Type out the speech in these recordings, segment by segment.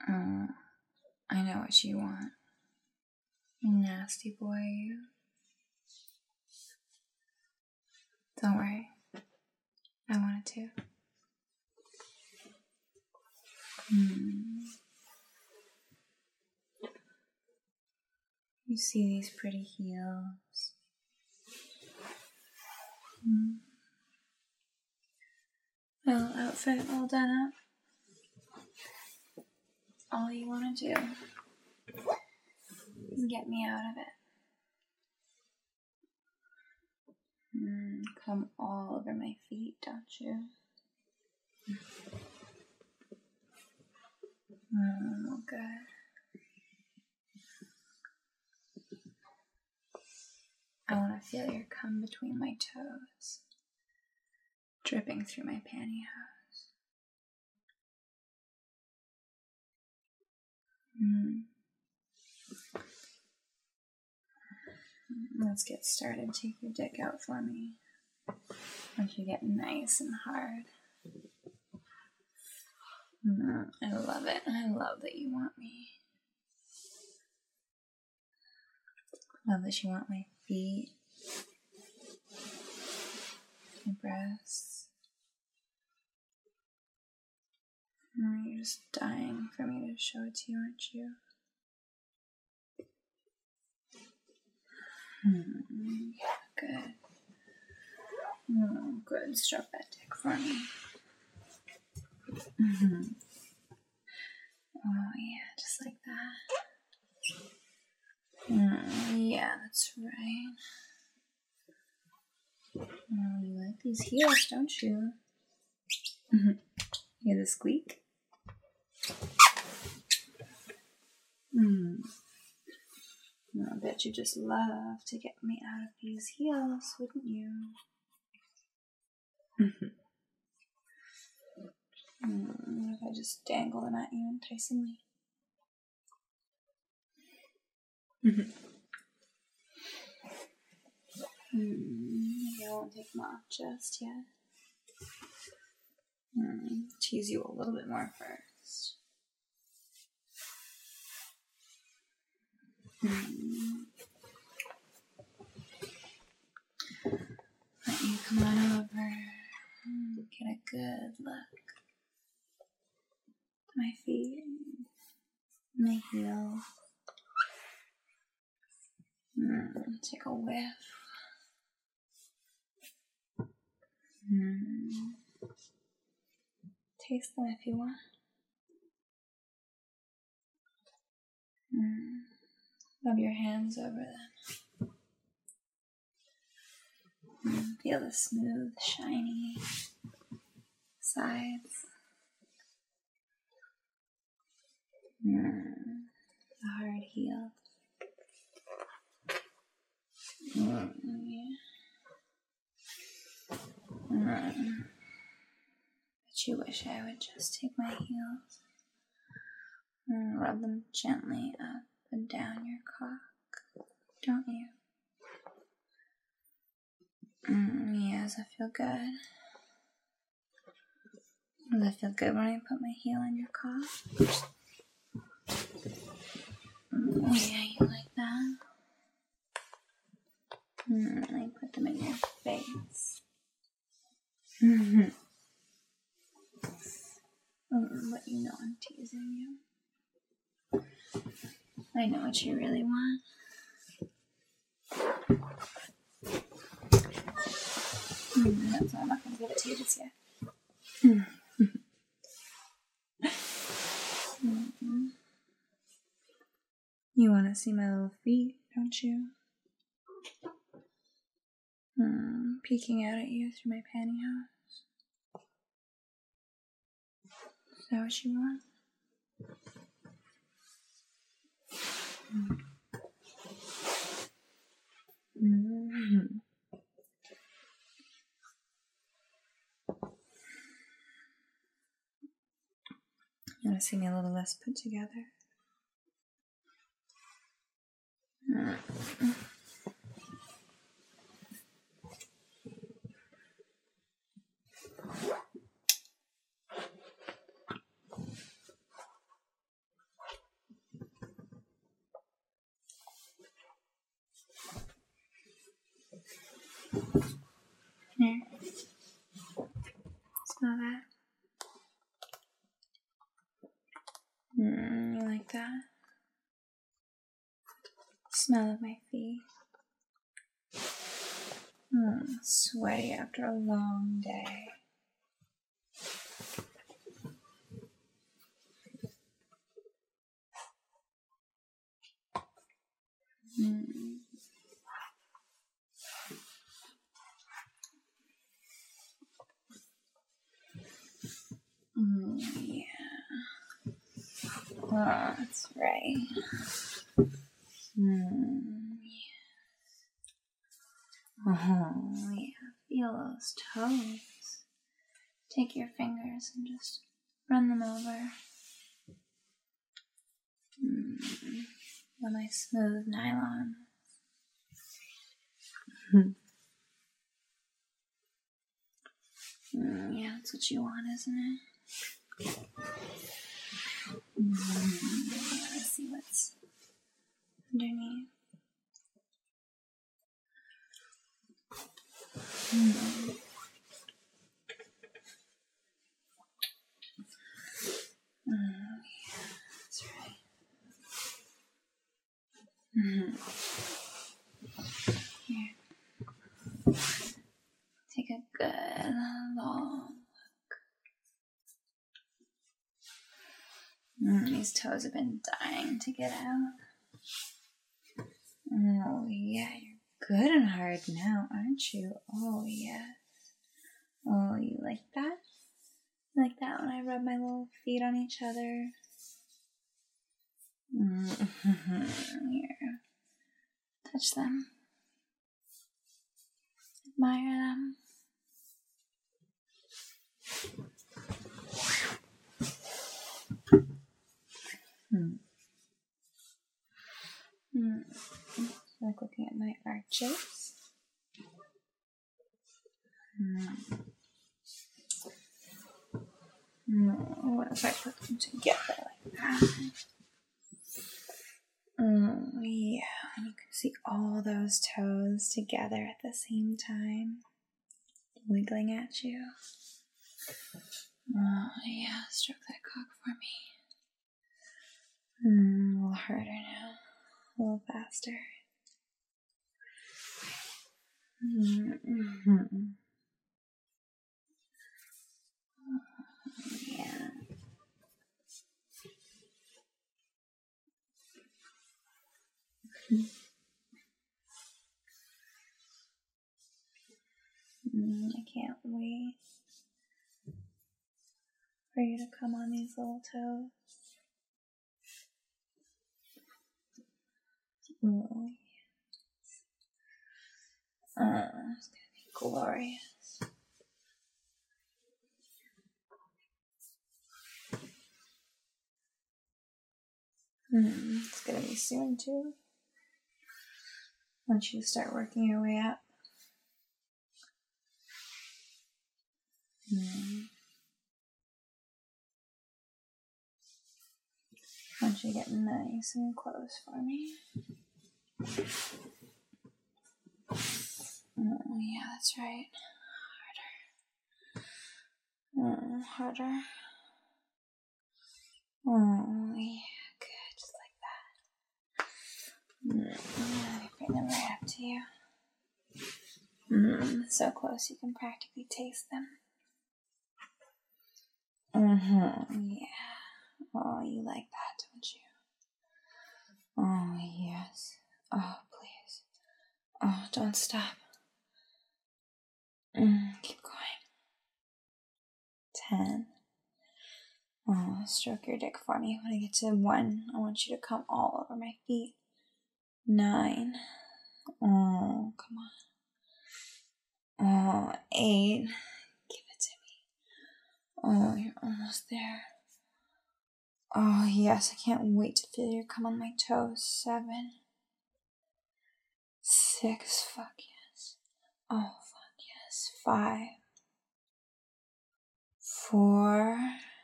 Oh, I know what you want. Nasty boy, you. Don't worry. I wanted to. You see these pretty heels. Little outfit all done up. All you want to do is get me out of it. Come all over my feet, don't you? Good. I want to feel your cum between my toes, dripping through my pantyhose. Let's get started. Take your dick out for me. Once you get nice and hard. I love it. I love that you want me. Love that you want my feet, my breasts. You're just dying for me to show it to you, aren't you? Good. Good. Stroke that dick for me. Oh, yeah, just like that. Yeah, that's right. Oh, you like these heels, don't you? Hear the squeak? I bet you just love to get me out of these heels, wouldn't you? What if I just dangle them at you enticingly? Maybe I won't take them off just yet. Tease you a little bit more first. Let you come on over. Get a good look. My feet, my heels. Take a whiff. Taste them if you want. Rub your hands over them. Feel the smooth, shiny sides. The hard heel. But you wish I would just take my heels and rub them gently up and down your cock, don't you? Yeah, does that feel good? Does that feel good when I put my heel in your cock? Yeah, you like that? I put them in your face. But you know I'm teasing you. I know what you really want. That's why I'm not going to give it to you just yet. You want to see my little feet, don't you? Peeking out at you through my pantyhose. Is that what you want? You want to see me a little less put together? Smell of my feet. Sweaty after a long day. Yeah. Oh, that's right. Oh, yeah. Feel those toes. Take your fingers and just run them over. On my smooth nylon. Yeah, that's what you want, isn't it? Let's see what's underneath. Yeah, that's right. Here. Take a good long look. These toes have been dying to get out. Oh, yeah, you're good and hard now, aren't you? Oh, yes. Oh, you like that? Like that when I rub my little feet on each other? Here. Touch them. Admire them. Like looking at my arches. What if I put them together like that? Yeah, and you can see all those toes together at the same time, wiggling at you. Oh, yeah, stroke that cock for me. A little harder now, a little faster. Yeah. I can't wait for you to come on these little toes. Oh, yes. It's gonna be glorious. It's gonna be soon too. Once you start working your way up. Once you get nice and close for me. Oh, yeah, that's right. Harder. Harder. Oh, yeah, good. Just like that. Let me bring them right up to you. So close you can practically taste them. Yeah. Oh, you like that, don't you? Oh, yes. Oh, please. Oh, don't stop. Keep going. 10. Oh, stroke your dick for me. When I get to 1, I want you to come all over my feet. 9. Oh, come on. Oh, 8. Give it to me. Oh, you're almost there. Oh, yes, I can't wait to feel your cum on my toes. 7. 6. Fuck yes. Oh, fuck yes. 5. 4.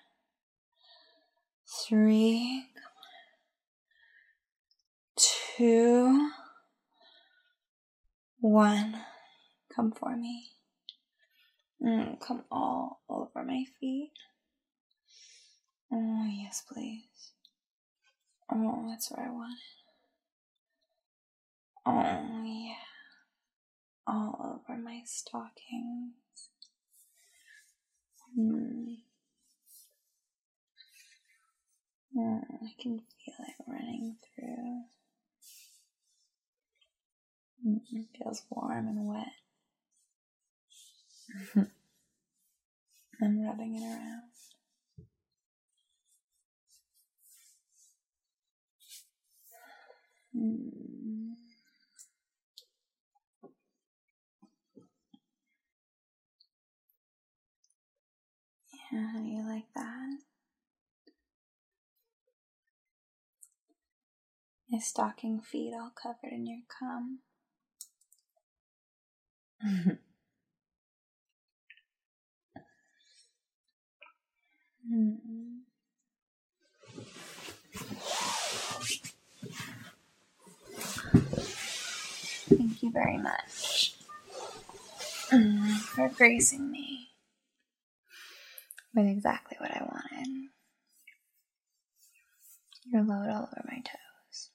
3. 2. 1. Come for me. Come all over my feet. Oh, yes, please. Oh, that's where I want it. Oh, yeah. All over my stockings. I can feel it running through. It feels warm and wet. I'm rubbing it around. Yeah, how do you like that? My stocking feet all covered in your cum. Thank you very much for gracing me with exactly what I wanted. Your load all over my toes.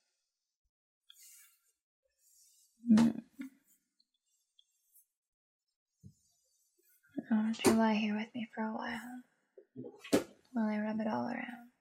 Why don't you lie here with me for a while I rub it all around?